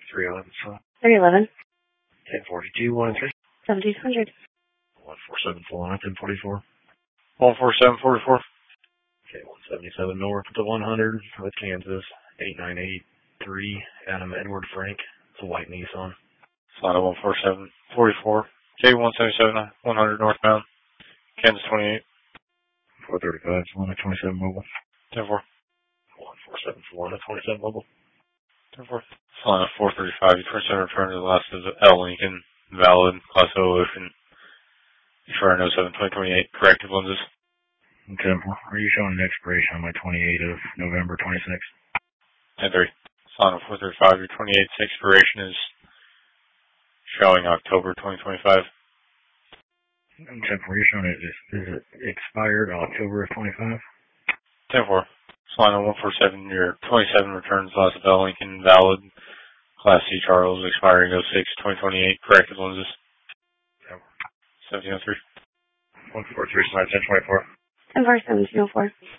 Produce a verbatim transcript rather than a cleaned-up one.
three eleven, so. three eleven. ten forty-two, one and three. seventeen hundred. one four seven four, ten forty-four. one four seven forty-four. Okay, one seventy-seven north to one hundred with Kansas. eight nine eight three, Adam Edward Frank. It's a white Nissan. Solid one four seven forty-four. J one seventy-seven, one hundred northbound. Kansas twenty-eight. four thirty-five, one twenty-seven mobile. ten four. one four seven four, twenty-seven mobile. ten four. Solid four thirty-five, twenty-seven return to the last of L Lincoln. Valid, Class O Ocean. For an oh seven twenty twenty-eight, corrective lenses. Okay, are you showing an expiration on my twenty-eighth of November twenty-sixth? ten three. Solid four thirty-five, your twenty-eighth expiration is showing October twenty twenty-five. Okay, are you showing it is, is it expired October of twenty-five? ten four. Solid one four seven, your twenty-seven returns last of L Lincoln. Valid, Class C Charles, expiring oh six twenty twenty-eight, corrective lenses. seventeen oh three. one four three, ten twenty-four. ten four, seventeen oh four.